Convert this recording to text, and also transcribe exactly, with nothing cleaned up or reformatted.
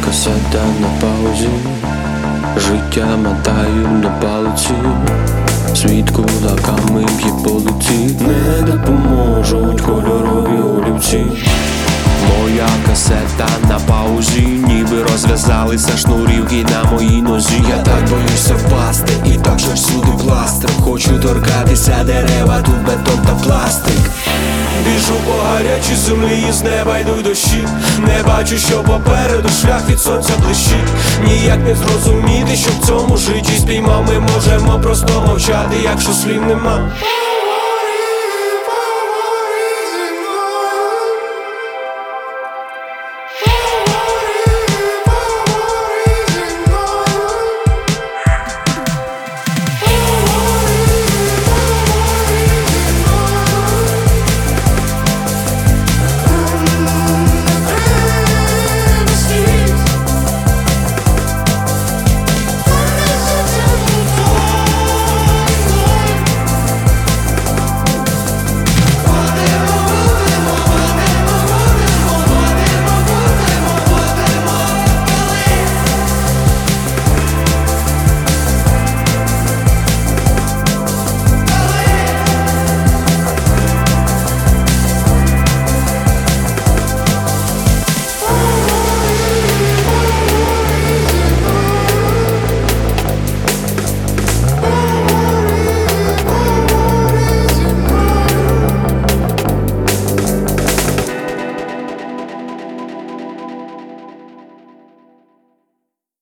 касета на паузі, життя мотаю на палиці, світ кулаками б'є по лиці, не допоможуть кольорові олівці. Моя касета на паузі, ніби розв'язалися шнурівки на моїй нозі. Я так боюся впасти, і так же всюди пластир. Хочу торкатися дерева, тут бетон та пластик. Біжу по гарячій землі, і з неба йдуть дощі. Не бачу, що попереду шлях від сонця блищить. Ніяк не зрозуміти, що в цьому житті спіймав. Ми можемо просто мовчати, якщо слів нема.